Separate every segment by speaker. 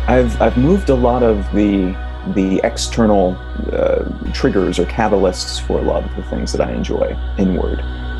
Speaker 1: I've moved a lot of the external triggers or catalysts for a lot of the things that I enjoy inward.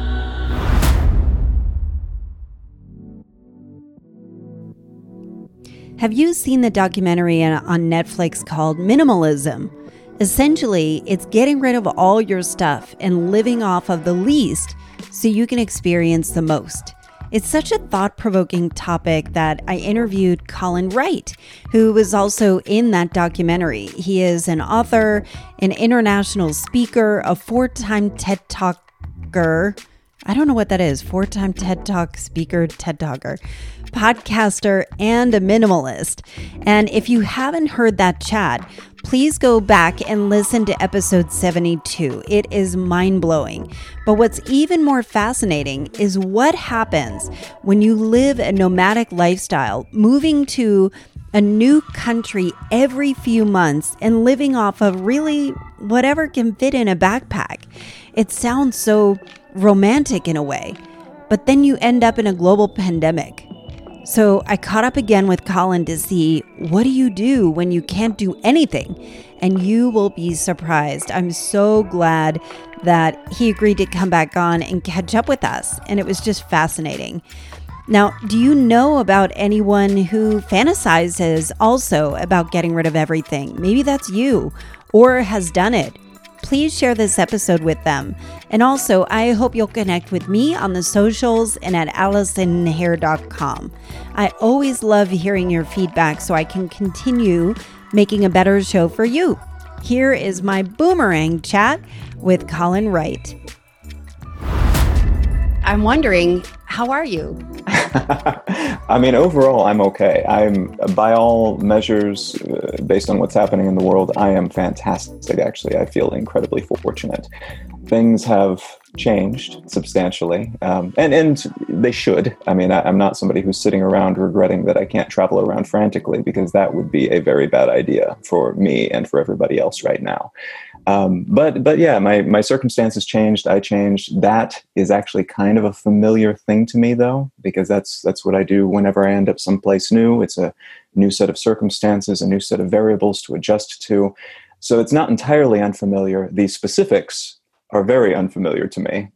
Speaker 2: Have you seen the documentary on Netflix called Minimalism? Essentially, it's getting rid of all your stuff and living off of the least so you can experience the most. It's such a thought-provoking topic that I interviewed Colin Wright, who was also in that documentary. He is an author, an international speaker, a 4-time TED Talker. I don't know what that is. 4-time TED Talk speaker, TED Talker, podcaster, and a minimalist. And if you haven't heard that chat, please go back and listen to episode 72. It is mind-blowing. But what's even more fascinating is what happens when you live a nomadic lifestyle, moving to a new country every few months and living off of really whatever can fit in a backpack. It sounds so romantic in a way, but then you end up in a global pandemic. So I caught up again with Colin to see, what do you do when you can't do anything? And you will be surprised. I'm so glad that he agreed to come back on and catch up with us. And it was just fascinating. Now, do you know about anyone who fantasizes also about getting rid of everything? Maybe that's you or has done it. Please share this episode with them. And also, I hope you'll connect with me on the socials and at AllisonHare.com. I always love hearing your feedback so I can continue making a better show for you. Here is my boomerang chat with Colin Wright. I'm wondering, how are you?
Speaker 1: I mean, overall, I'm okay. I'm, by all measures, based on what's happening in the world, I am fantastic, actually. I feel incredibly fortunate. Things have changed substantially, and they should. I mean, I'm not somebody who's sitting around regretting that I can't travel around frantically, because that would be a very bad idea for me and for everybody else right now. But yeah, my circumstances changed. I changed. That is actually kind of a familiar thing to me, though, because that's what I do whenever I end up someplace new. It's a new set of circumstances, a new set of variables to adjust to. So it's not entirely unfamiliar. The specifics are very unfamiliar to me.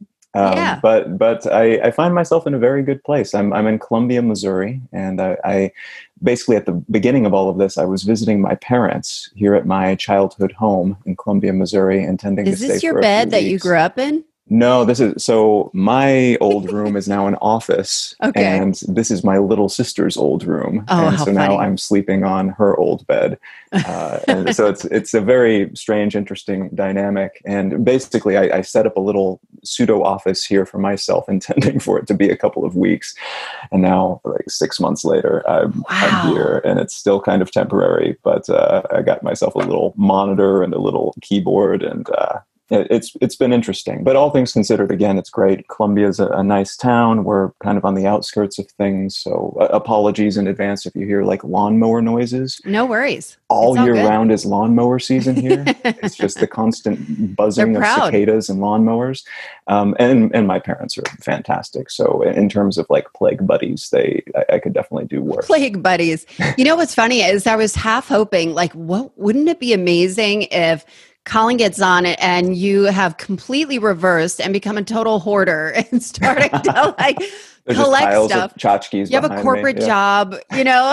Speaker 1: But I find myself in a very good place. I'm in Columbia, Missouri, and I basically, at the beginning of all of this, I was visiting my parents here at my childhood home in Columbia, Missouri, intending to stay for a few weeks.
Speaker 2: Is this your bed that you grew up in?
Speaker 1: No, so my old room is now an office,
Speaker 2: okay.
Speaker 1: And this is my little sister's old room.
Speaker 2: Oh,
Speaker 1: and
Speaker 2: how
Speaker 1: so
Speaker 2: funny.
Speaker 1: Now I'm sleeping on her old bed. And so it's a very strange, interesting dynamic. And basically, I set up a little pseudo office here for myself, intending for it to be a couple of weeks. And now, like 6 months later, I'm here, and it's still kind of temporary. But I got myself a little monitor and a little keyboard, and it's been interesting. But all things considered, again, it's great. Columbia's a nice town. We're kind of on the outskirts of things. So apologies in advance if you hear like lawnmower noises.
Speaker 2: No worries.
Speaker 1: All year round is lawnmower season here. It's just the constant buzzing of cicadas and lawnmowers. And my parents are fantastic. So in terms of like plague buddies, I could definitely do worse.
Speaker 2: Plague buddies. You know what's funny is I was half hoping, like, wouldn't it be amazing if Colin gets on it and you have completely reversed and become a total hoarder and starting to like collect stuff.
Speaker 1: Tchotchkes.
Speaker 2: You have a corporate job, you know.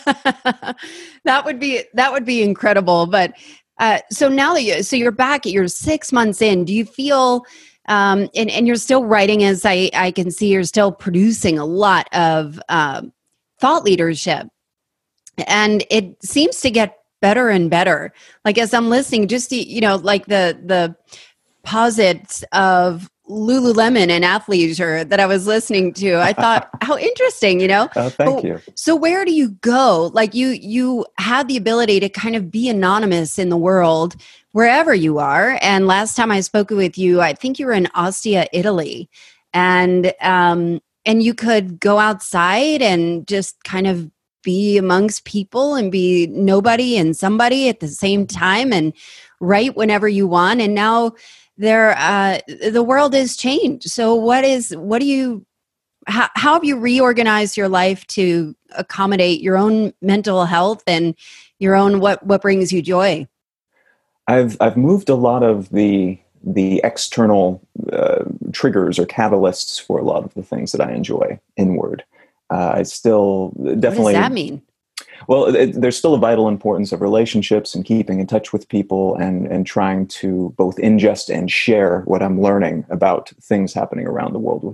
Speaker 2: that would be incredible. But so now that you're back, you're 6 months in. Do you feel and you're still writing, as I can see, you're still producing a lot of thought leadership, and it seems to get better and better. Like as I'm listening, just like the posits of Lululemon and athleisure that I was listening to, I thought, how interesting,
Speaker 1: Oh, thank you.
Speaker 2: So where do you go? Like you had the ability to kind of be anonymous in the world wherever you are. And last time I spoke with you, I think you were in Ostia, Italy, and you could go outside and just kind of be amongst people and be nobody and somebody at the same time and write whenever you want. And now the world has changed. So how have you reorganized your life to accommodate your own mental health and your own what brings you joy?
Speaker 1: I've moved a lot of the external triggers or catalysts for a lot of the things that I enjoy inward. I still definitely.
Speaker 2: What does that mean?
Speaker 1: Well, there's still a vital importance of relationships and keeping in touch with people and trying to both ingest and share what I'm learning about things happening around the world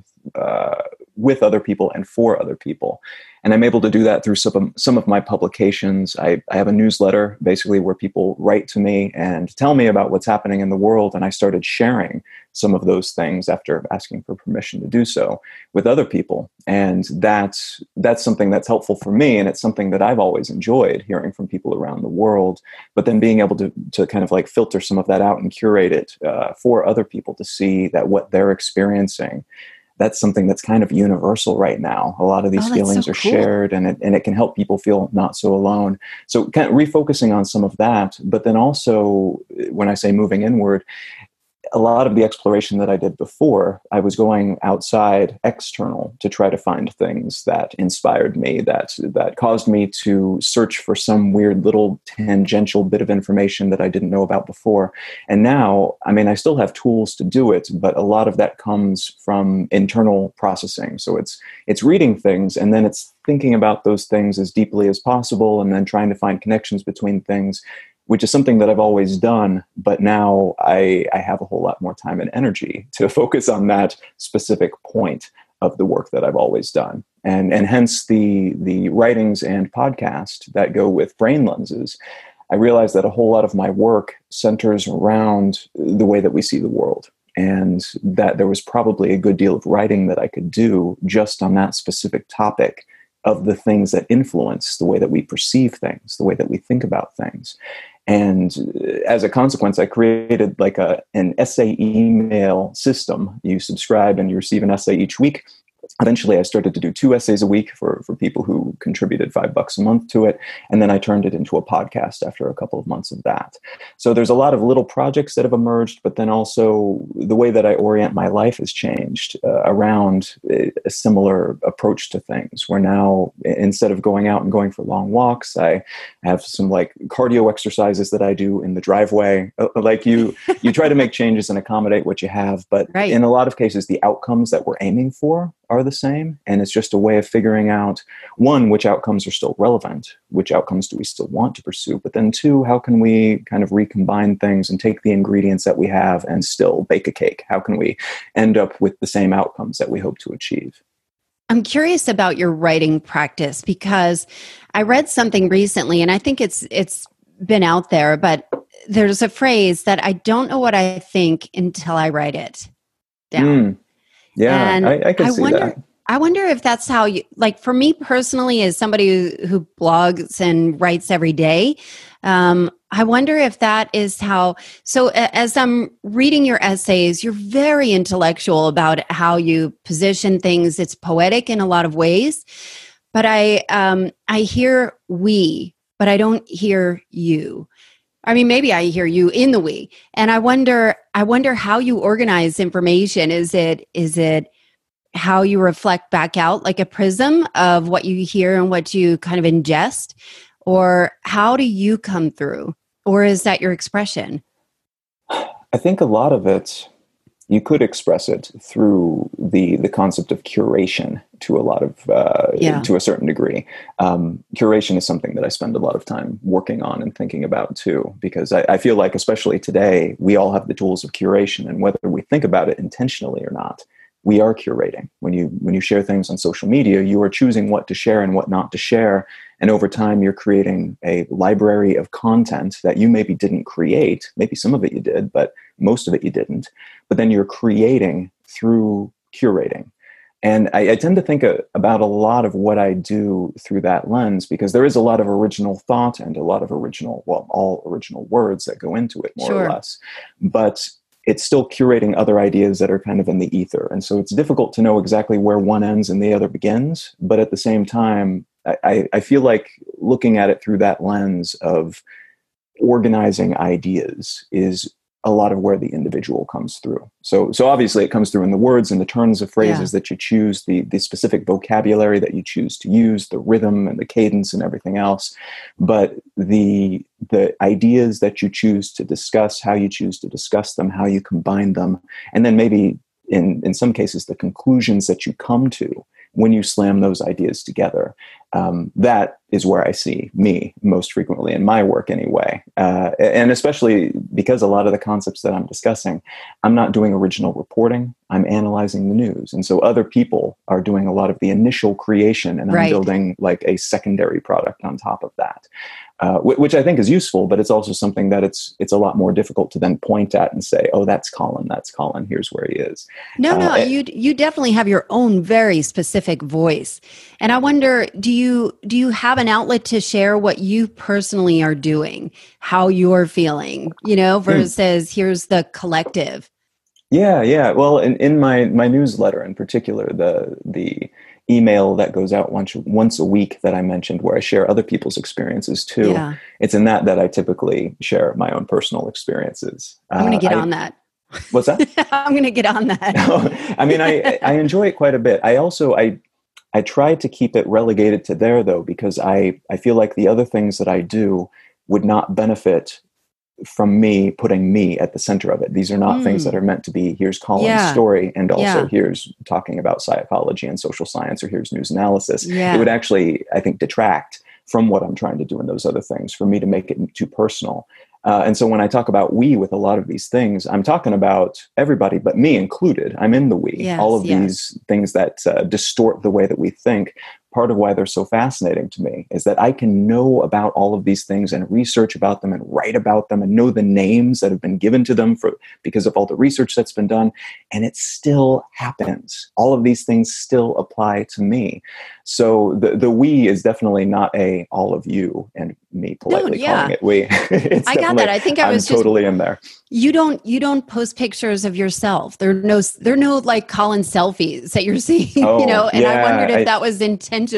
Speaker 1: with other people and for other people. And I'm able to do that through some of my publications. I have a newsletter basically where people write to me and tell me about what's happening in the world. And I started sharing some of those things after asking for permission to do so with other people. And that's something that's helpful for me. And it's something that I've always enjoyed hearing from people around the world, but then being able to kind of like filter some of that out and curate it for other people to see that what they're experiencing, that's something that's kind of universal right now. A lot of these feelings are shared, and it can help people feel not so alone. So kind of refocusing on some of that, but then also when I say moving inward, a lot of the exploration that I did before, I was going outside, external, to try to find things that inspired me, that caused me to search for some weird little tangential bit of information that I didn't know about before. And now, I mean, I still have tools to do it, but a lot of that comes from internal processing. So it's reading things, and then it's thinking about those things as deeply as possible, and then trying to find connections between things, which is something that I've always done, but now I have a whole lot more time and energy to focus on that specific point of the work that I've always done. And hence the writings and podcast that go with Brain Lenses. I realized that a whole lot of my work centers around the way that we see the world, and that there was probably a good deal of writing that I could do just on that specific topic of the things that influence the way that we perceive things, the way that we think about things. And as a consequence, I created like an essay email system. You subscribe and you receive an essay each week. Eventually, I started to do 2 essays a week for people who contributed $5 a month to it. And then I turned it into a podcast after a couple of months of that. So there's a lot of little projects that have emerged, but then also the way that I orient my life has changed around a similar approach to things, where now, instead of going out and going for long walks, I have some like cardio exercises that I do in the driveway. Like you try to make changes and accommodate what you have, but
Speaker 2: right.
Speaker 1: In a lot of cases, the outcomes that we're aiming for are the same. And it's just a way of figuring out, one, which outcomes are still relevant, which outcomes do we still want to pursue, but then two, how can we kind of recombine things and take the ingredients that we have and still bake a cake? How can we end up with the same outcomes that we hope to achieve?
Speaker 2: I'm curious about your writing practice, because I read something recently, and I think it's been out there, but there's a phrase that I don't know what I think until I write it down.
Speaker 1: Yeah,
Speaker 2: and
Speaker 1: I can see that.
Speaker 2: I wonder if that's how you, like for me personally, as somebody who blogs and writes every day, I wonder if that is how, so as I'm reading your essays, you're very intellectual about how you position things. It's poetic in a lot of ways, but I hear we, but I don't hear you. I mean, maybe I hear you in the we, and I wonder how you organize information. Is it how you reflect back out like a prism of what you hear and what you kind of ingest, or how do you come through, or is that your expression?
Speaker 1: I think a lot of it, you could express it through the concept of curation to a lot of to a certain degree. Curation is something that I spend a lot of time working on and thinking about too, because I feel like, especially today, we all have the tools of curation, and whether we think about it intentionally or not, we are curating. When you share things on social media, you are choosing what to share and what not to share. And over time, you're creating a library of content that you maybe didn't create. Maybe some of it you did, but most of it you didn't. But then you're creating through curating. And I tend to think about a lot of what I do through that lens, because there is a lot of original thought and a lot of all original words that go into it, more or less. But it's still curating other ideas that are kind of in the ether. And so it's difficult to know exactly where one ends and the other begins. But at the same time, I feel like looking at it through that lens of organizing ideas is a lot of where the individual comes through. So obviously it comes through in the words and the turns of phrases that you choose, the specific vocabulary that you choose to use, the rhythm and the cadence and everything else. But the ideas that you choose to discuss, how you choose to discuss them, how you combine them, and then maybe in some cases, the conclusions that you come to when you slam those ideas together. That is where I see me most frequently in my work anyway. And especially because a lot of the concepts that I'm discussing, I'm not doing original reporting, I'm analyzing the news. And so other people are doing a lot of the initial creation, and I'm building like a secondary product on top of that. Which I think is useful, but it's also something that it's a lot more difficult to then point at and say, oh, that's Colin, here's where he is.
Speaker 2: No, you definitely have your own very specific voice. And I wonder, do you have an outlet to share what you personally are doing, how you're feeling, versus here's the collective?
Speaker 1: Yeah. Well, in my newsletter in particular, the email that goes out once a week that I mentioned, where I share other people's experiences too. Yeah. It's in that I typically share my own personal experiences.
Speaker 2: I'm going to get on that.
Speaker 1: What's that?
Speaker 2: I'm going to get on that.
Speaker 1: I mean, I enjoy it quite a bit. I try to keep it relegated to there though, because I feel like the other things that I do would not benefit from me putting me at the center of it. These are not things that are meant to be, here's Colin's story, and also here's talking about psychology and social science, or here's news analysis. It would actually, I think, detract from what I'm trying to do in those other things for me to make it too personal. And so when I talk about we with a lot of these things, I'm talking about everybody, but me included. I'm in the we. All of these things that distort the way that we think. Part of why they're so fascinating to me is that I can know about all of these things and research about them and write about them and know the names that have been given to them because of all the research that's been done. And it still happens. All of these things still apply to me. So the we is definitely not a all of you and me politely calling it we.
Speaker 2: I got that. I think I'm
Speaker 1: totally in there.
Speaker 2: You don't post pictures of yourself. There are no like Colin selfies that you're seeing, and I wondered if that was intentional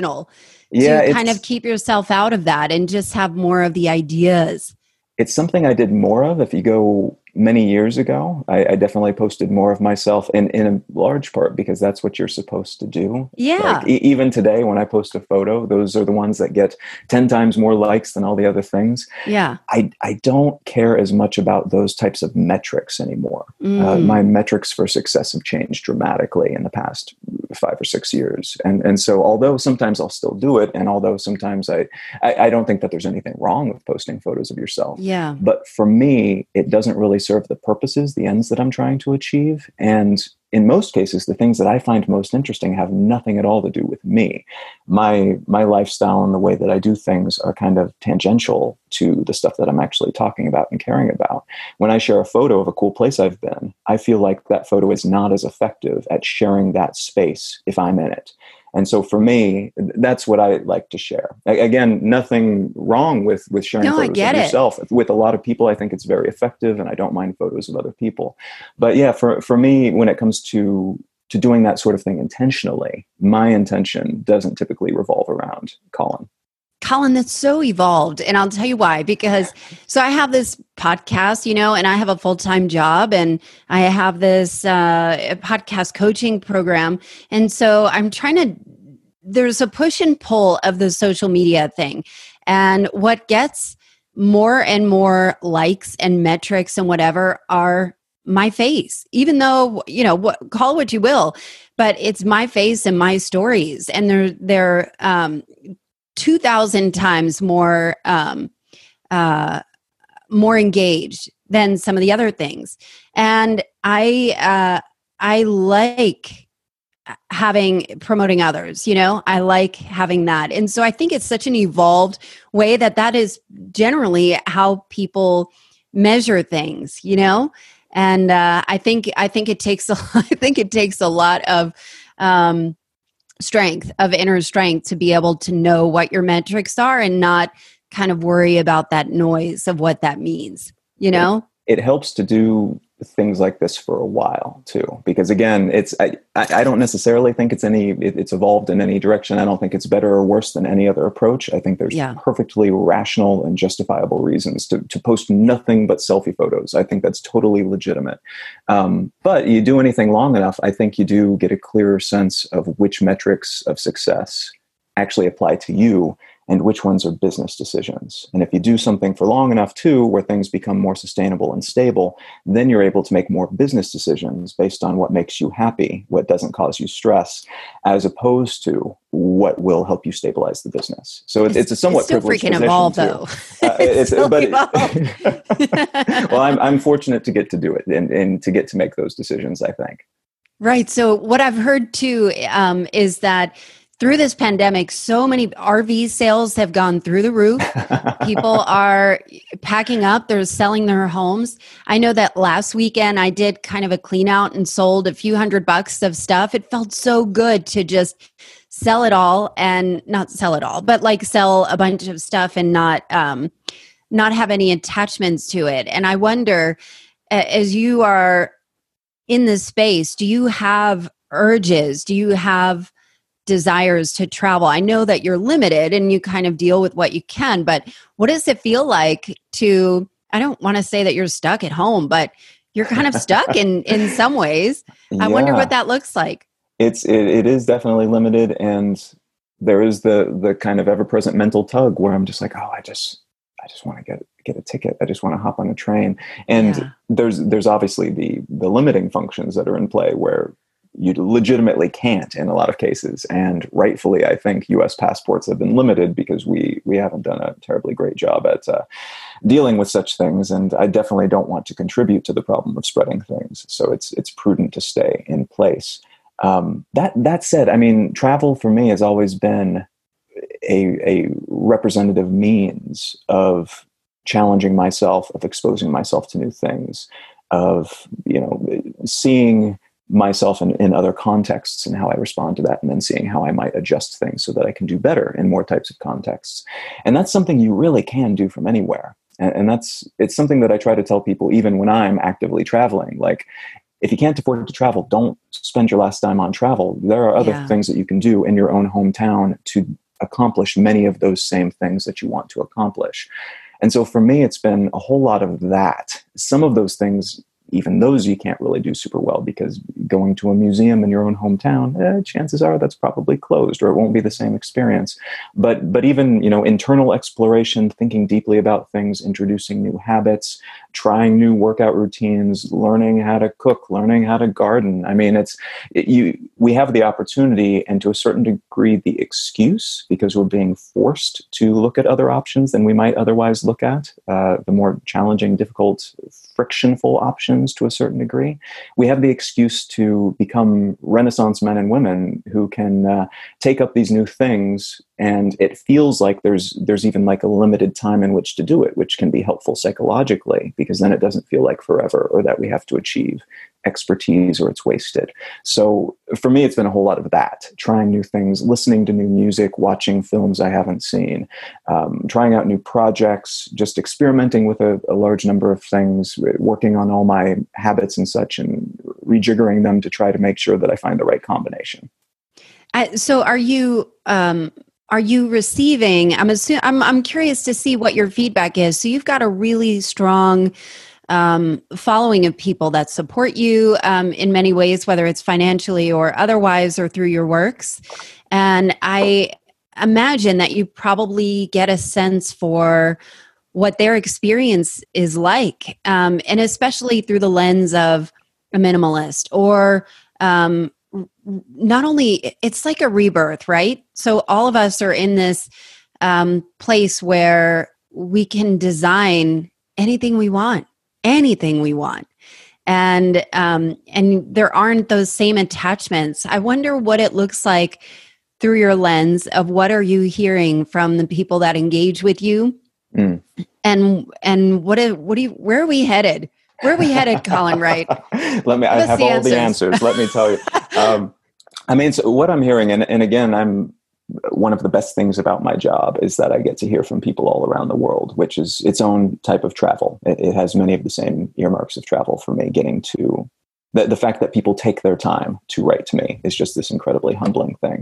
Speaker 2: to kind of keep yourself out of that and just have more of the ideas.
Speaker 1: It's something I did more of. If you go many years ago, I definitely posted more of myself, in a large part because that's what you're supposed to do.
Speaker 2: Yeah.
Speaker 1: Like, even today, when I post a photo, those are the ones that get 10 times more likes than all the other things.
Speaker 2: Yeah.
Speaker 1: I don't care as much about those types of metrics anymore. My metrics for success have changed dramatically in the past 5 or 6 years. And so although sometimes I'll still do it, and although sometimes I don't think that there's anything wrong with posting photos of yourself.
Speaker 2: Yeah.
Speaker 1: But for me, it doesn't really serve the purposes, the ends that I'm trying to achieve. And in most cases, the things that I find most interesting have nothing at all to do with me. My lifestyle and the way that I do things are kind of tangential to the stuff that I'm actually talking about and caring about. When I share a photo of a cool place I've been, I feel like that photo is not as effective at sharing that space if I'm in it. And so for me, that's what I like to share. Again, nothing wrong with sharing photos of yourself. With a lot of people, I think it's very effective, and I don't mind photos of other people. But yeah, for me, when it comes to doing that sort of thing intentionally, my intention doesn't typically revolve around Colin.
Speaker 2: Colin, that's so evolved. And I'll tell you why, because so I have this podcast, and I have a full-time job, and I have this podcast coaching program. And so I'm there's a push and pull of the social media thing. And what gets more and more likes and metrics and whatever are my face, even though, call it what you will, but it's my face and my stories. And they're 2,000 times more engaged than some of the other things. And I like promoting others, I like having that. And so I think it's such an evolved way that is generally how people measure things, and I think it takes a lot of inner strength to be able to know what your metrics are and not kind of worry about that noise of what that means,
Speaker 1: It helps to do things like this for a while too, because again, I don't necessarily think it's evolved in any direction. I don't think it's better or worse than any other approach. I think there's perfectly rational and justifiable reasons to post nothing but selfie photos. I think that's totally legitimate. But you do anything long enough, I think you do get a clearer sense of which metrics of success actually apply to you and which ones are business decisions. And if you do something for long enough too, where things become more sustainable and stable, then you're able to make more business decisions based on what makes you happy, what doesn't cause you stress, as opposed to what will help you stabilize the business. So it's a somewhat privileged position. It's still freaking evolved, though. Well, I'm fortunate to get to do it and to get to make those decisions, I think.
Speaker 2: Right. So what I've heard too is that through this pandemic, so many RV sales have gone through the roof. People are packing up. They're selling their homes. I know that last weekend I did kind of a clean out and sold a few $100 of stuff. It felt so good to just sell it all, and not sell it all, but like sell a bunch of stuff and not have any attachments to it. And I wonder, as you are in this space, do you have urges? Do you have desires to travel? I know that you're limited and you kind of deal with what you can, but what does it feel like to, I don't want to say that you're stuck at home, but you're kind of stuck in some ways. I wonder what that looks like.
Speaker 1: It is definitely limited, and there is the kind of ever-present mental tug where I'm just like, oh, I just want to get a ticket. I just want to hop on a train. And there's obviously the limiting functions that are in play where you legitimately can't in a lot of cases. And rightfully, I think U.S. passports have been limited because we haven't done a terribly great job at dealing with such things. And I definitely don't want to contribute to the problem of spreading things. So it's prudent to stay in place. That said, I mean, travel for me has always been a representative means of challenging myself, of exposing myself to new things, of, seeing myself in other contexts and how I respond to that, and then seeing how I might adjust things so that I can do better in more types of contexts. And that's something you really can do from anywhere. And it's something that I try to tell people even when I'm actively traveling. Like, if you can't afford to travel, don't spend your last dime on travel. There are other things that you can do in your own hometown to accomplish many of those same things that you want to accomplish. And so for me, it's been a whole lot of that. Some of those things, even those you can't really do super well, because going to a museum in your own hometown, chances are that's probably closed, or it won't be the same experience. But even, internal exploration, thinking deeply about things, introducing new habits, trying new workout routines, learning how to cook, learning how to garden. I mean, we have the opportunity, and to a certain degree, the excuse, because we're being forced to look at other options than we might otherwise look at, the more challenging, difficult, frictionful options to a certain degree. We have the excuse to become Renaissance men and women who can take up these new things, and it feels like there's even like a limited time in which to do it, which can be helpful psychologically, because then it doesn't feel like forever, or that we have to achieve expertise or it's wasted. So for me, it's been a whole lot of that, trying new things, listening to new music, watching films I haven't seen, trying out new projects, just experimenting with a large number of things, working on all my habits and such, and rejiggering them to try to make sure that I find the right combination.
Speaker 2: So are you receiving, I'm curious to see what your feedback is. So you've got a really strong following of people that support you in many ways, whether it's financially or otherwise, or through your works. And I imagine that you probably get a sense for what their experience is like, and especially through the lens of a minimalist, or not only, it's like a rebirth, right? So all of us are in this place where we can design anything we want. And there aren't those same attachments. I wonder what it looks like through your lens of what are you hearing from the people that engage with you, and where are we headed? Where are we headed, Colin Wright?
Speaker 1: I have all the answers. Let me tell you. So what I'm hearing, and again, one of the best things about my job is that I get to hear from people all around the world, which is its own type of travel. It has many of the same earmarks of travel for me. Getting to the fact that people take their time to write to me is just this incredibly humbling thing.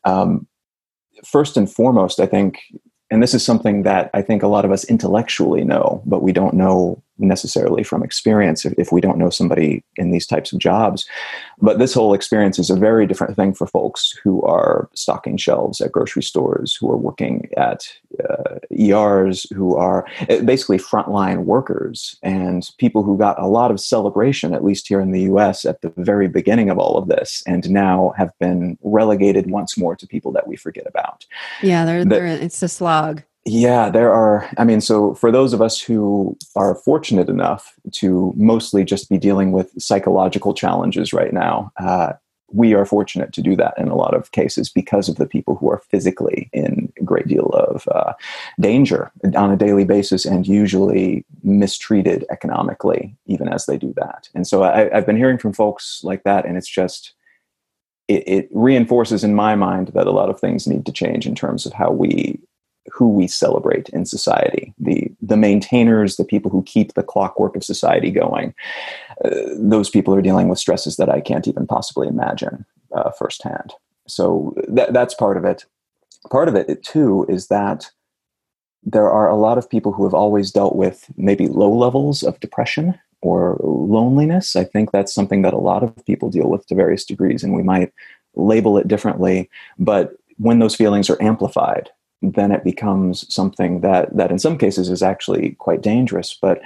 Speaker 1: First and foremost, I think, and this is something that I think a lot of us intellectually know, but we don't know necessarily from experience if we don't know somebody in these types of jobs. But this whole experience is a very different thing for folks who are stocking shelves at grocery stores, who are working at ERs, who are basically frontline workers and people who got a lot of celebration, at least here in the US, at the very beginning of all of this, and now have been relegated once more to people that we forget about.
Speaker 2: Yeah, it's a slog.
Speaker 1: Yeah, there are. I mean, so for those of us who are fortunate enough to mostly just be dealing with psychological challenges right now, we are fortunate to do that in a lot of cases because of the people who are physically in a great deal of danger on a daily basis and usually mistreated economically, even as they do that. And so I've been hearing from folks like that, and it's just, it reinforces in my mind that a lot of things need to change in terms of who we celebrate in society, the maintainers, the people who keep the clockwork of society going. Those people are dealing with stresses that I can't even possibly imagine firsthand. So that's part of it. Part of it, too, is that there are a lot of people who have always dealt with maybe low levels of depression or loneliness. I think that's something that a lot of people deal with to various degrees, and we might label it differently. But when those feelings are amplified, then it becomes something that in some cases is actually quite dangerous. But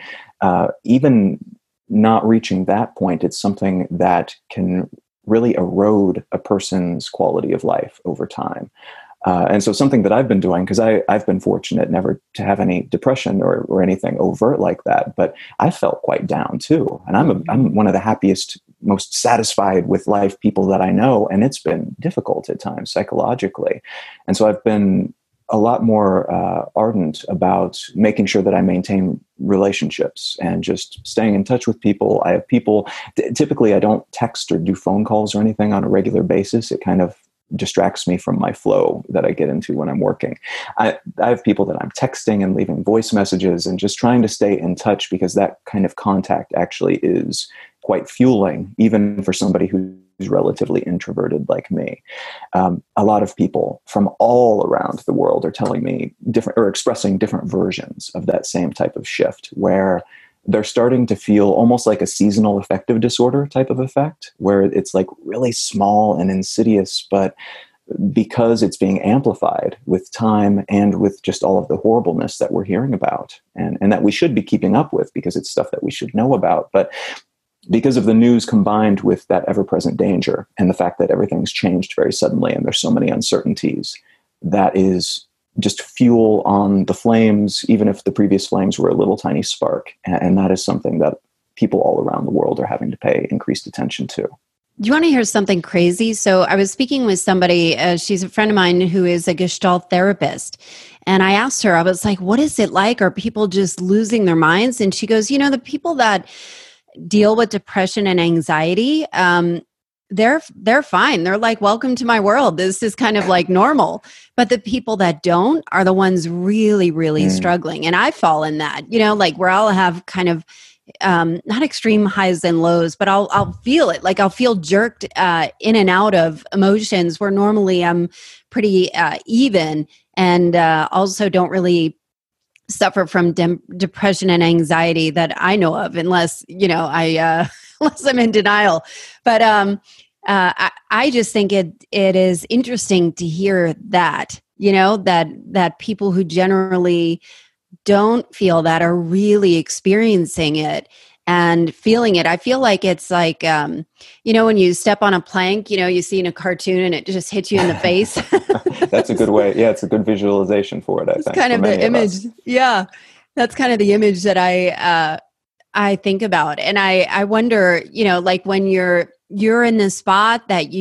Speaker 1: even not reaching that point, it's something that can really erode a person's quality of life over time. And so something that I've been doing, because I've been fortunate never to have any depression or anything overt like that, but I felt quite down too. And I'm one of the happiest, most satisfied with life people that I know. And it's been difficult at times psychologically. And so I've been a lot more ardent about making sure that I maintain relationships and just staying in touch with people. I have people, typically I don't text or do phone calls or anything on a regular basis. It kind of distracts me from my flow that I get into when I'm working. I have people that I'm texting and leaving voice messages and just trying to stay in touch, because that kind of contact actually is quite fueling, even for somebody who's relatively introverted like me. A lot of people from all around the world are telling me different, or expressing different versions of that same type of shift, where they're starting to feel almost like a seasonal affective disorder type of effect, where it's like really small and insidious, but because it's being amplified with time and with just all of the horribleness that we're hearing about and that we should be keeping up with because it's stuff that we should know about. But because of the news combined with that ever-present danger and the fact that everything's changed very suddenly and there's so many uncertainties, that is just fuel on the flames, even if the previous flames were a little tiny spark. And that is something that people all around the world are having to pay increased attention to.
Speaker 2: Do you want to hear something crazy? So I was speaking with somebody, she's a friend of mine who is a Gestalt therapist. And I asked her, I was like, what is it like? Are people just losing their minds? And she goes, the people that deal with depression and anxiety, they're fine. They're like, welcome to my world. This is kind of like normal. But the people that don't are the ones really, really struggling. And I fall in that, like where I'll have kind of not extreme highs and lows, but I'll feel it. Like I'll feel jerked in and out of emotions where normally I'm pretty even, and also don't really suffer from depression and anxiety that I know of, unless unless I'm in denial. But I just think it is interesting to hear that that people who generally don't feel that are really experiencing it and feeling it. I feel like it's like, when you step on a plank, you see in a cartoon and it just hits you in the face.
Speaker 1: That's a good way. Yeah, it's a good visualization for it, I think.
Speaker 2: It's kind of the image. Yeah, that's kind of the image that I think about. And I wonder, like when you're in the spot that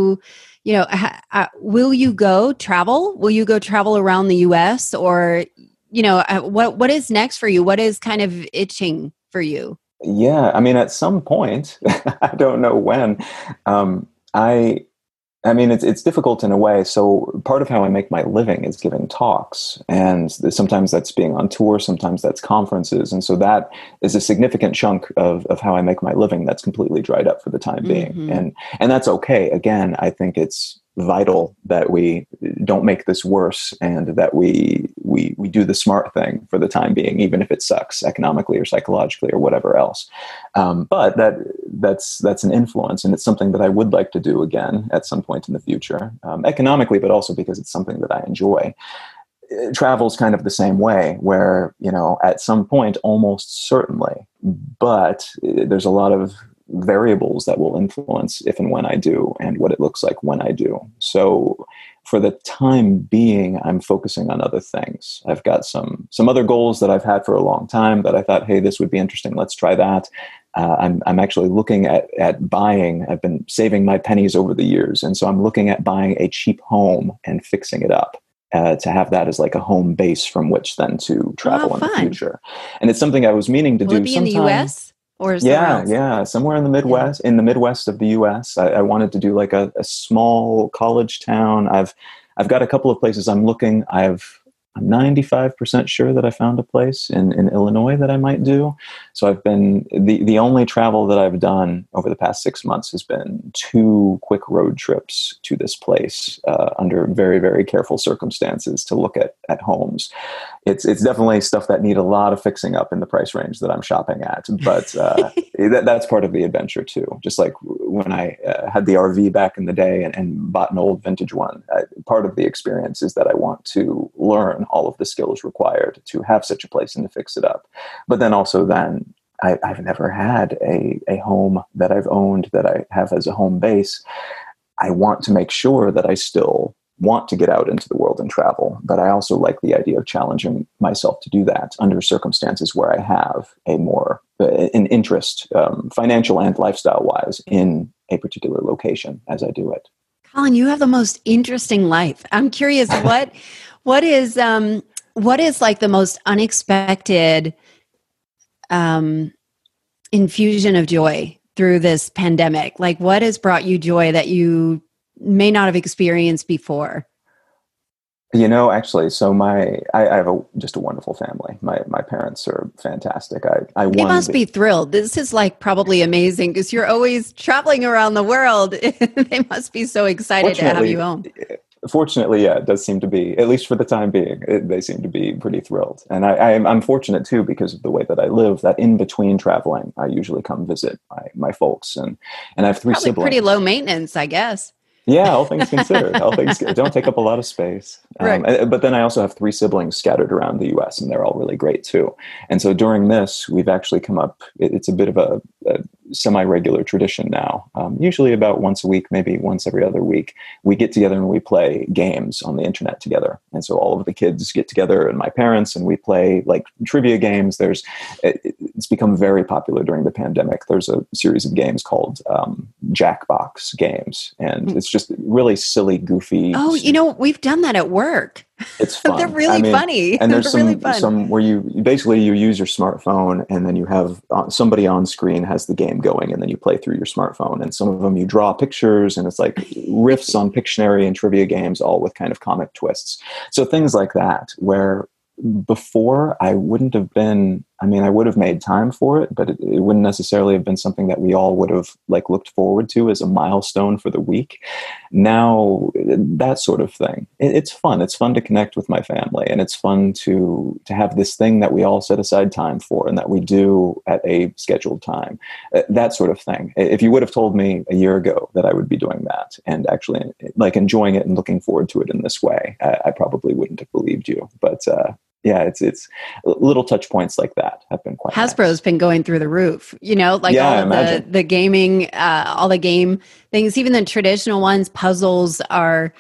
Speaker 2: will you go travel? Will you go travel around the U.S. or what is next for you? What is kind of itching for you?
Speaker 1: Yeah, I mean, at some point, I don't know when, I mean, it's difficult in a way. So part of how I make my living is giving talks, and sometimes that's being on tour, sometimes that's conferences, and so that is a significant chunk of how I make my living that's completely dried up for the time being,
Speaker 2: Mm-hmm.
Speaker 1: and that's okay. Again, I think it's vital that we don't make this worse, and that we do the smart thing for the time being, even if it sucks economically or psychologically or whatever else. But that's an influence, and it's something that I would like to do again at some point in the future, economically, but also because it's something that I enjoy. Travel's kind of the same way, where, at some point, almost certainly, but there's a lot of variables that will influence if and when I do, and what it looks like when I do. So for the time being, I'm focusing on other things. I've got some other goals that I've had for a long time that I thought, hey, this would be interesting. Let's try that. I'm actually looking at buying. I've been saving my pennies over the years, and so I'm looking at buying a cheap home and fixing it up. To have that as like a home base from which then to travel in the future. And it's something I was meaning to do.
Speaker 2: Will it be in the U.S. or somewhere else?
Speaker 1: Yeah, somewhere in the Midwest, in the Midwest of the U.S. I wanted to do like a small college town. I've got a couple of places I'm looking. I'm 95% sure that I found a place in Illinois that I might do. So I've been, the only travel that I've done over the past 6 months has been 2 quick road trips to this place under very, very careful circumstances to look at homes. It's definitely stuff that need a lot of fixing up in the price range that I'm shopping at, but that's part of the adventure too. Just like when I had the RV back in the day and bought an old vintage one, part of the experience is that I want to learn all of the skills required to have such a place and to fix it up. But then also I've never had a home that I've owned that I have as a home base. I want to make sure that I still want to get out into the world and travel, but I also like the idea of challenging myself to do that under circumstances where I have an interest, financial and lifestyle wise, in a particular location as I do it.
Speaker 2: Colin, you have the most interesting life. I'm curious, what is like the most unexpected infusion of joy through this pandemic? Like, what has brought you joy that you may not have experienced before?
Speaker 1: Actually, so I have just a wonderful family. My parents are fantastic.
Speaker 2: They must be thrilled. This is like probably amazing because you're always traveling around the world. They must be so excited to have you home.
Speaker 1: Fortunately, yeah, it does seem to be, at least for the time being, they seem to be pretty thrilled. And I'm fortunate too, because of the way that I live, that in between traveling, I usually come visit my folks, and I have 3 siblings.
Speaker 2: Pretty low maintenance, I guess.
Speaker 1: Yeah, all things considered. Don't take up a lot of space.
Speaker 2: Right.
Speaker 1: But then I also have 3 siblings scattered around the U.S., and they're all really great too. And so during this, we've actually come up, it's a bit of a semi-regular tradition now. Usually about once a week, maybe once every other week, we get together and we play games on the internet together. And so all of the kids get together and my parents, and we play like trivia games. It's become very popular during the pandemic. There's a series of games called Jackbox games, and it's just really silly, goofy.
Speaker 2: Oh, we've done that at work.
Speaker 1: It's fun.
Speaker 2: They're really funny.
Speaker 1: And there's
Speaker 2: really fun.
Speaker 1: some where you use your smartphone, and then you have somebody on screen has the game going, and then you play through your smartphone. And some of them you draw pictures, and it's like riffs on Pictionary and trivia games, all with kind of comic twists. So things like that, where before I wouldn't have been, I would have made time for it, but it wouldn't necessarily have been something that we all would have like looked forward to as a milestone for the week. Now, that sort of thing, it's fun. It's fun to connect with my family, and it's fun to have this thing that we all set aside time for and that we do at a scheduled time, that sort of thing. If you would have told me a year ago that I would be doing that and actually like enjoying it and looking forward to it in this way, I probably wouldn't have believed you. But yeah, it's little touch points like that have been quite
Speaker 2: Hasbro's
Speaker 1: nice.
Speaker 2: Been going through the roof, all of the gaming, all the game things, even the traditional ones, puzzles are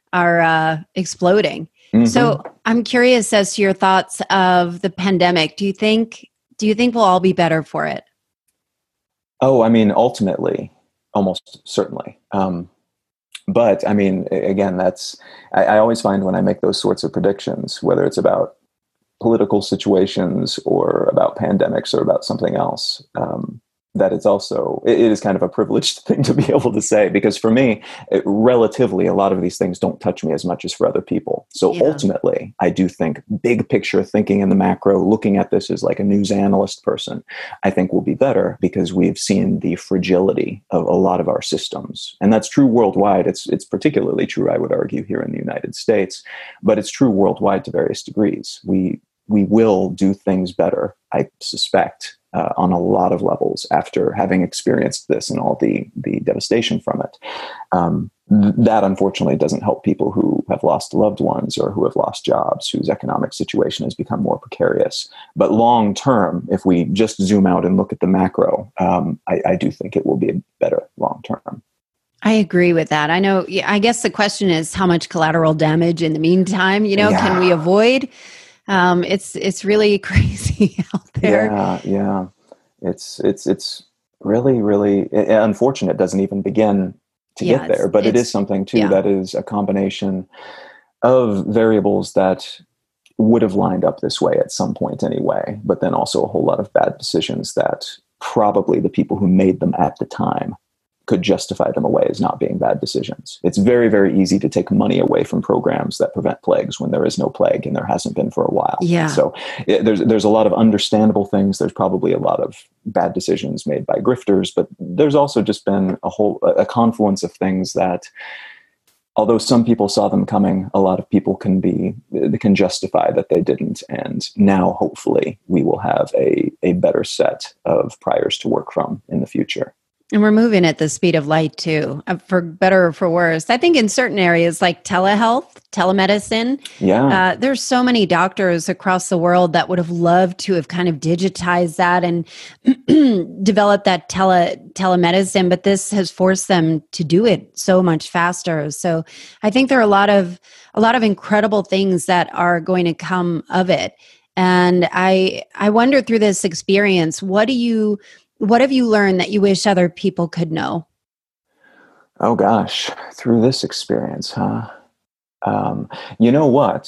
Speaker 2: exploding. Mm-hmm. So I'm curious as to your thoughts of the pandemic. Do you think we'll all be better for it?
Speaker 1: Oh, ultimately, almost certainly. But again, I always find when I make those sorts of predictions, whether it's about political situations or about pandemics or about something else, that it's also, it is kind of a privileged thing to be able to say, because for me, relatively, a lot of these things don't touch me as much as for other people. So ultimately, I do think big picture thinking in the macro, looking at this as like a news analyst person, I think will be better because we've seen the fragility of a lot of our systems. And that's true worldwide. It's particularly true, I would argue, here in the United States, but it's true worldwide to various degrees. We will do things better, I suspect, on a lot of levels after having experienced this and all the devastation from it. That unfortunately doesn't help people who have lost loved ones or who have lost jobs, whose economic situation has become more precarious. But long term, if we just zoom out and look at the macro, I do think it will be better long term.
Speaker 2: I agree with that. I know, I guess the question is how much collateral damage in the meantime, can we avoid? It's really crazy out there.
Speaker 1: Yeah. It's really, really unfortunate. It doesn't even begin to get there, but it is something too that is a combination of variables that would have lined up this way at some point anyway, but then also a whole lot of bad decisions that probably the people who made them at the time could justify them away as not being bad decisions. It's very, very easy to take money away from programs that prevent plagues when there is no plague and there hasn't been for a while.
Speaker 2: Yeah.
Speaker 1: So there's a lot of understandable things. There's probably a lot of bad decisions made by grifters, but there's also just been a confluence of things that, although some people saw them coming, a lot of people can justify that they didn't. And now, hopefully, we will have a better set of priors to work from in the future.
Speaker 2: And we're moving at the speed of light too, for better or for worse. I think in certain areas like telehealth, telemedicine, there's so many doctors across the world that would have loved to have kind of digitized that and developed that telemedicine, but this has forced them to do it so much faster. So I think there are a lot of incredible things that are going to come of it. And I wonder, through this experience, what have you learned that you wish other people could know?
Speaker 1: Oh gosh, through this experience, huh? You know what?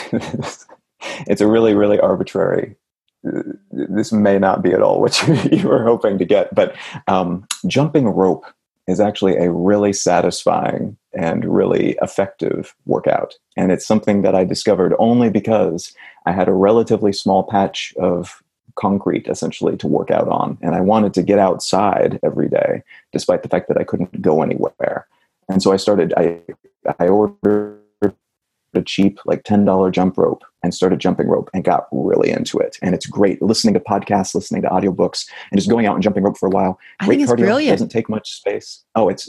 Speaker 1: It's a really, really arbitrary. This may not be at all what you were hoping to get, but jumping rope is actually a really satisfying and really effective workout. And it's something that I discovered only because I had a relatively small patch of concrete essentially to work out on. And I wanted to get outside every day, despite the fact that I couldn't go anywhere. And so I ordered a cheap, like $10 jump rope and started jumping rope and got really into it. And it's great listening to podcasts, listening to audiobooks, and just going out and jumping rope for a while. Great cardio, brilliant. Doesn't take much space. Oh, it's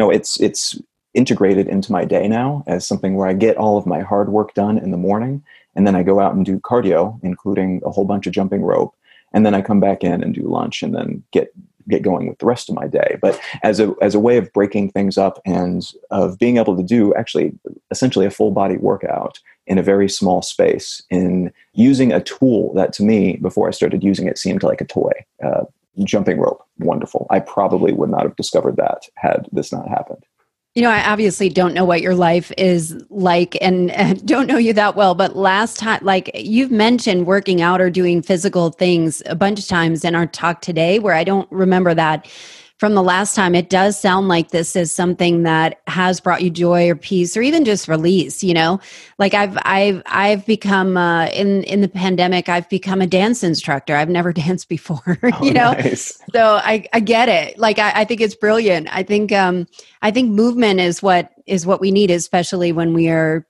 Speaker 1: integrated into my day now as something where I get all of my hard work done in the morning. And then I go out and do cardio, including a whole bunch of jumping rope. And then I come back in and do lunch and then get going with the rest of my day. But as a way of breaking things up and of being able to do actually essentially a full body workout in a very small space, in using a tool that to me, before I started using it, seemed like a toy. Jumping rope, wonderful. I probably would not have discovered that had this not happened.
Speaker 2: I obviously don't know what your life is like and don't know you that well, but last time, like you've mentioned working out or doing physical things a bunch of times in our talk today, where I don't remember that from the last time. It does sound like this is something that has brought you joy or peace or even just release, like I've become, in the pandemic, I've become a dance instructor. I've never danced before,
Speaker 1: Nice.
Speaker 2: So I get it. Like, I think it's brilliant. I think movement is what we need, especially when we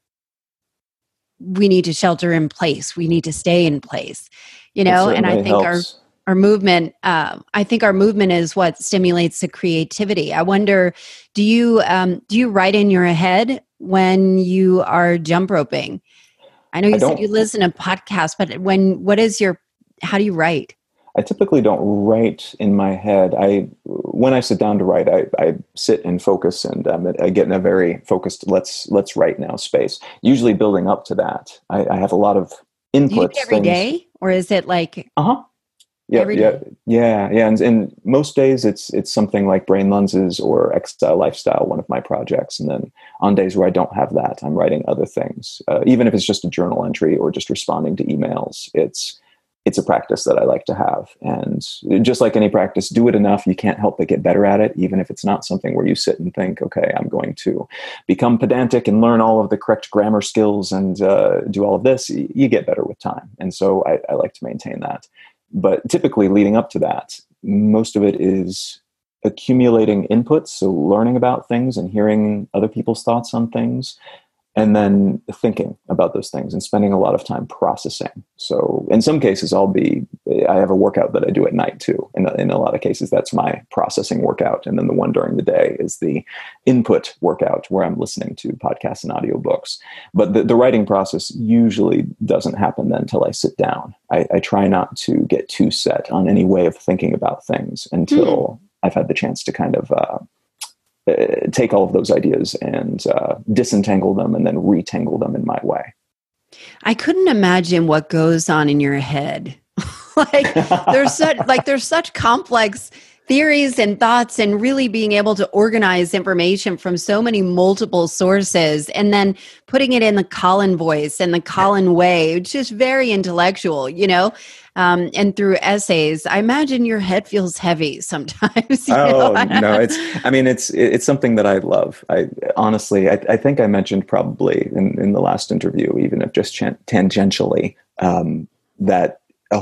Speaker 2: need to shelter in place. We need to stay in place, and I think
Speaker 1: helps.
Speaker 2: Our movement, I think our movement is what stimulates the creativity. I wonder, do you write in your head when you are jump roping? I know you said you listen to podcasts, but how do you write?
Speaker 1: I typically don't write in my head. When I sit down to write, I sit and focus, and I get in a very focused, let's write now space. Usually building up to that, I have a lot of inputs. Do you do it
Speaker 2: every day, or is it like...
Speaker 1: Yeah. And most days it's something like Brain Lenses or Exile Lifestyle, one of my projects. And then on days where I don't have that, I'm writing other things. Even if it's just a journal entry or just responding to emails, it's it's a practice that I like to have. And just like any practice, do it enough, you can't help but get better at it, even if it's not something where you sit and think, okay, I'm going to become pedantic and learn all of the correct grammar skills and do all of this. You get better with time. And so I like to maintain that. But typically leading up to that, most of it is accumulating inputs, so learning about things and hearing other people's thoughts on things, and then thinking about those things and spending a lot of time processing. So in some cases, I have a workout that I do at night too. In a lot of cases, that's my processing workout. And then the one during the day is the input workout where I'm listening to podcasts and audiobooks. But the writing process usually doesn't happen then until I sit down. I try not to get too set on any way of thinking about things until I've had the chance to kind of take all of those ideas and disentangle them and then retangle them in my way.
Speaker 2: I couldn't imagine what goes on in your head. There's such complex theories and thoughts, and really being able to organize information from so many multiple sources and then putting it in the Colin voice and the Colin way. It's just very intellectual, and through essays. I imagine your head feels heavy sometimes.
Speaker 1: No, it's something that I love. I think I mentioned probably in the last interview, even if just tangentially, that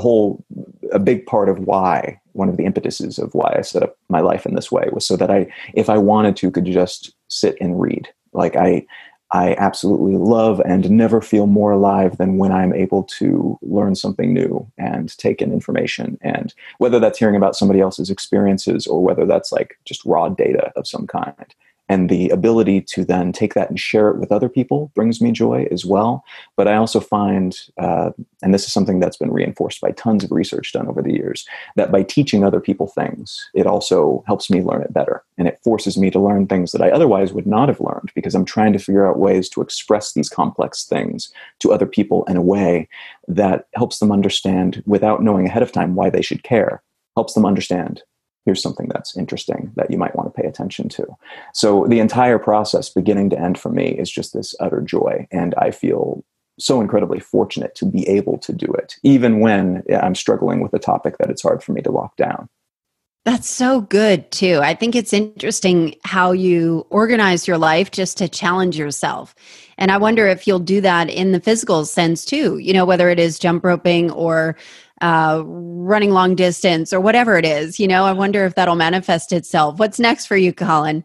Speaker 1: a big part of why, one of the impetuses of why I set up my life in this way was so that if I wanted to, could just sit and read. Like I absolutely love and never feel more alive than when I'm able to learn something new and take in information. And whether that's hearing about somebody else's experiences or whether that's like just raw data of some kind. And the ability to then take that and share it with other people brings me joy as well. But I also find, and this is something that's been reinforced by tons of research done over the years, that by teaching other people things, it also helps me learn it better. And it forces me to learn things that I otherwise would not have learned, because I'm trying to figure out ways to express these complex things to other people in a way that helps them understand, without knowing ahead of time why they should care, helps them understand, here's something that's interesting that you might want to pay attention to. So the entire process, beginning to end, for me is just this utter joy. And I feel so incredibly fortunate to be able to do it, even when I'm struggling with a topic that it's hard for me to lock down.
Speaker 2: That's so good too. I think it's interesting how you organize your life just to challenge yourself. And I wonder if you'll do that in the physical sense too, whether it is jump roping or running long distance or whatever it is. I wonder if that'll manifest itself. What's next for you, Colin?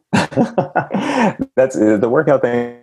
Speaker 1: That's the workout thing.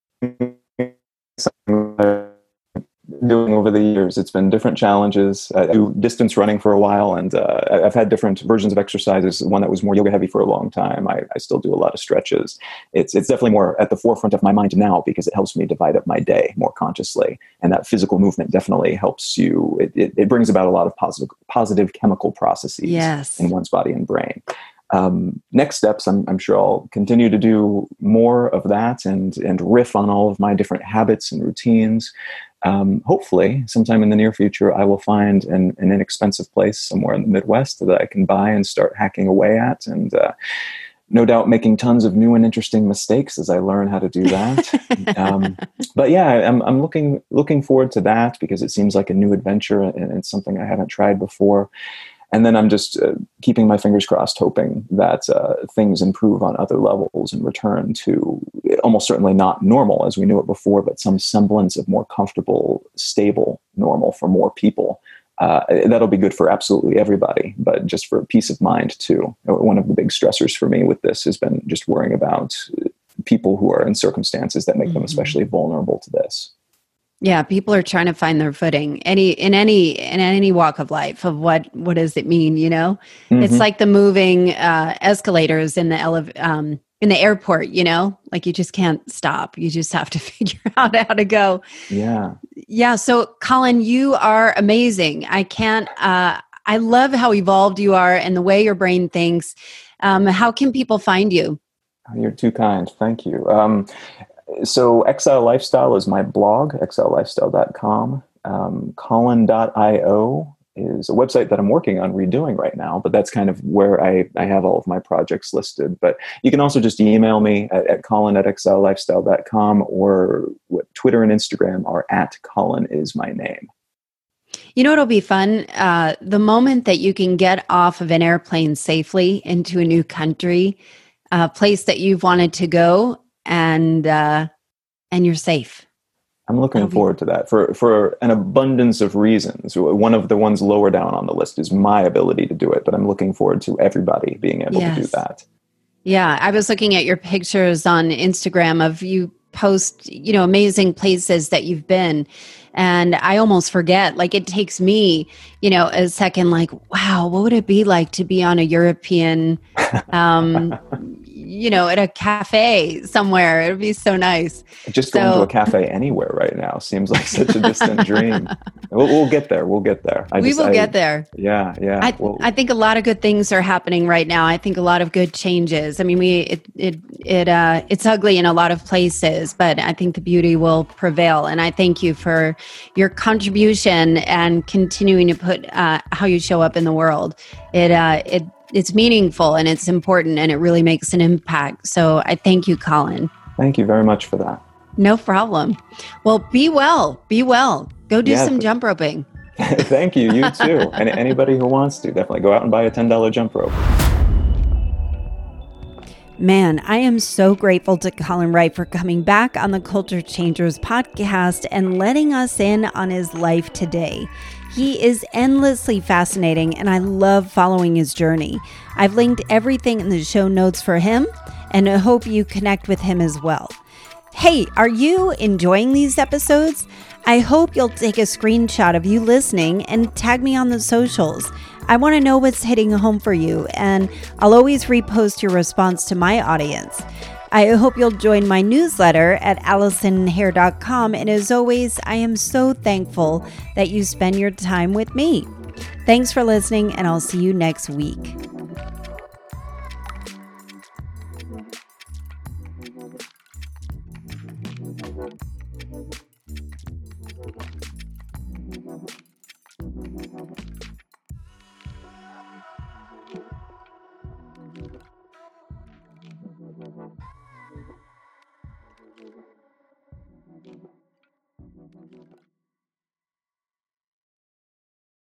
Speaker 1: Doing over the years, it's been different challenges. I do distance running for a while, and I've had different versions of exercises. One that was more yoga heavy for a long time. I still do a lot of stretches. It's definitely more at the forefront of my mind now, because it helps me divide up my day more consciously, and that physical movement definitely helps you. It brings about a lot of positive chemical processes in one's body and brain. Next steps, I'm sure I'll continue to do more of that and riff on all of my different habits and routines. Hopefully, sometime in the near future, I will find an inexpensive place somewhere in the Midwest that I can buy and start hacking away at, and no doubt making tons of new and interesting mistakes as I learn how to do that. But yeah, I'm looking forward to that, because it seems like a new adventure and it's something I haven't tried before. And then I'm just keeping my fingers crossed, hoping that things improve on other levels and return to almost certainly not normal as we knew it before, but some semblance of more comfortable, stable normal for more people. That'll be good for absolutely everybody, but just for peace of mind too. One of the big stressors for me with this has been just worrying about people who are in circumstances that make them especially vulnerable to this.
Speaker 2: Yeah, people are trying to find their footing in any walk of life of what does it mean, It's like the moving escalators in the airport, like you just can't stop. You just have to figure out how to go. Yeah. So Colin, you are amazing. I love how evolved you are and the way your brain thinks. How can people find you?
Speaker 1: You're too kind. Thank you. So Exile Lifestyle is my blog, exilelifestyle.com. Colin.io is a website that I'm working on redoing right now, but that's kind of where I have all of my projects listed. But you can also just email me at colin@exilelifestyle.com, or Twitter and Instagram are @Colin is my name.
Speaker 2: You know, it'll be fun. The moment that you can get off of an airplane safely into a new country, a place that you've wanted to go, and you're safe.
Speaker 1: I'm looking forward to that for an abundance of reasons. One of the ones lower down on the list is my ability to do it, but I'm looking forward to everybody being able to do that.
Speaker 2: Yeah, I was looking at your pictures on Instagram of you post, amazing places that you've been. And I almost forget, like it takes me, a second, like, wow, what would it be like to be on a European, at a cafe somewhere? It would be so nice.
Speaker 1: Just going to a cafe anywhere right now seems like such a distant dream. We'll get there. We'll get there.
Speaker 2: We will get there.
Speaker 1: Yeah.
Speaker 2: I think a lot of good things are happening right now. I think a lot of good changes. I mean, it's ugly in a lot of places, but I think the beauty will prevail. And I thank you for your contribution and continuing to put how you show up in the world. It's meaningful and it's important and it really makes an impact. So I thank you, Colin.
Speaker 1: Thank you very much for that.
Speaker 2: No problem. Well, be well. Go do some jump roping.
Speaker 1: Thank you. You too. And anybody who wants to, definitely go out and buy a $10 jump rope.
Speaker 2: Man, I am so grateful to Colin Wright for coming back on the Culture Changers podcast and letting us in on his life today. He is endlessly fascinating and I love following his journey. I've linked everything in the show notes for him and I hope you connect with him as well. Hey, are you enjoying these episodes? I hope you'll take a screenshot of you listening and tag me on the socials. I want to know what's hitting home for you, and I'll always repost your response to my audience. I hope you'll join my newsletter at AllisonHare.com, and as always, I am so thankful that you spend your time with me. Thanks for listening, and I'll see you next week.